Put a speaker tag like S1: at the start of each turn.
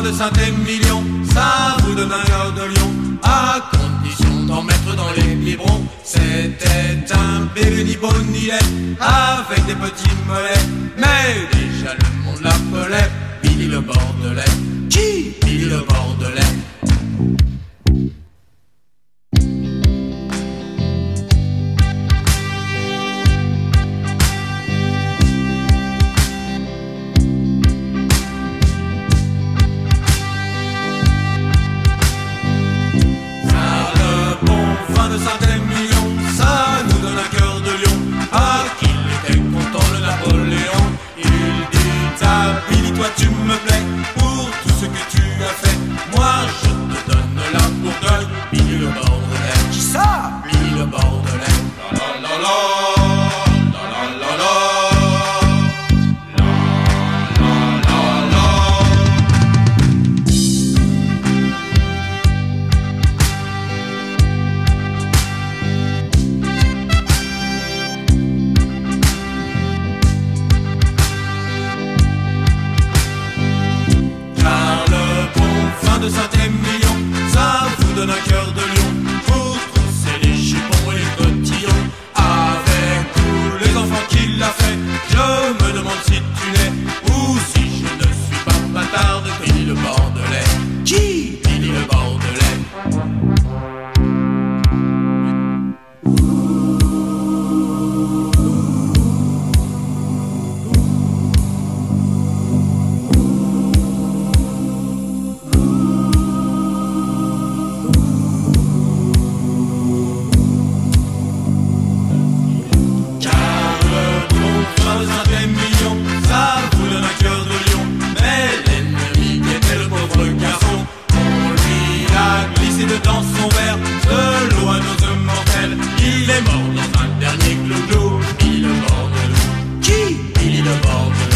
S1: de Saint-Émilion, ça vous donne un cœur de lion, à condition d'en mettre dans les biberons. C'était un bébé ni beau ni laid, avec des petits mollets, mais déjà le monde l'appelait Billy le Bordelais. Qui? Billy le Bordelais. De Saint-Émilion, ça nous donne un cœur de lion. Ah, qu'il était content le Napoléon. Il dit à Billy, toi tu me plais pour tout ce que tu as fait. Moi je te donne la Bourgogne. Billy le Bordelais. Qui ça? Billy le Bordelais. La la la la, la la la la. De Saint-Émilion, ça vous donne un cœur de lion pour trousser les jupons et les cotillons. Avec tous les enfants qu'il a fait, je me demande si tu n'es ou si je ne suis pas bâtard de Billy le Bordelais. Qui? Billy le Bordelais. Dans son verre, de l'eau à dose mortelle, il est mort dans un dernier clou-clou. Billy le Bordelais. Qui? Billy le Bordelais.